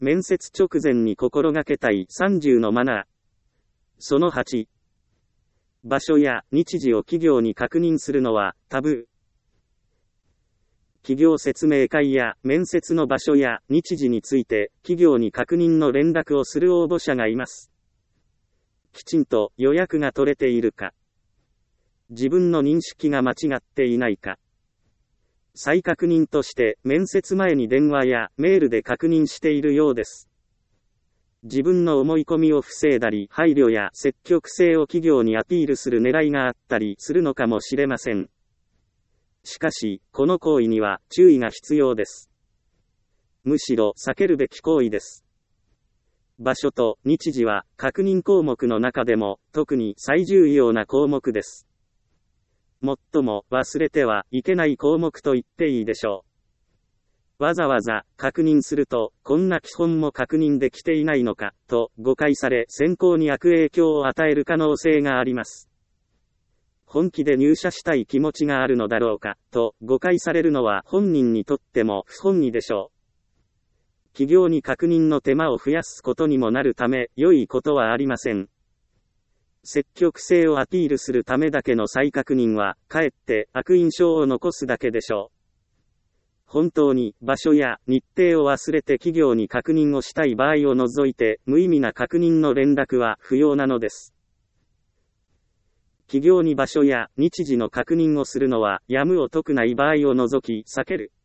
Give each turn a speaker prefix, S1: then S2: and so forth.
S1: 面接直前に心がけたい30のマナー。その8。場所や日時を企業に確認するのはタブー。企業説明会や面接の場所や日時について企業に確認の連絡をする応募者がいます。きちんと予約が取れているか。自分の認識が間違っていないか。再確認として面接前に電話やメールで確認しているようです。自分の思い込みを防いだり、配慮や積極性を企業にアピールする狙いがあったりするのかもしれません。しかし、この行為には注意が必要です。むしろ避けるべき行為です。場所と日時は確認項目の中でも特に最重要な項目です。最も忘れてはいけない項目と言っていいでしょう。わざわざ確認すると、こんな基本も確認できていないのか、と誤解され選考に悪影響を与える可能性があります。本気で入社したい気持ちがあるのだろうか、と誤解されるのは本人にとっても不本意でしょう。企業に確認の手間を増やすことにもなるため、良いことはありません。積極性をアピールするためだけの再確認は、かえって悪印象を残すだけでしょう。本当に場所や日程を忘れて企業に確認をしたい場合を除いて、無意味な確認の連絡は不要なのです。企業に場所や日時の確認をするのは、やむを得ない場合を除き避ける。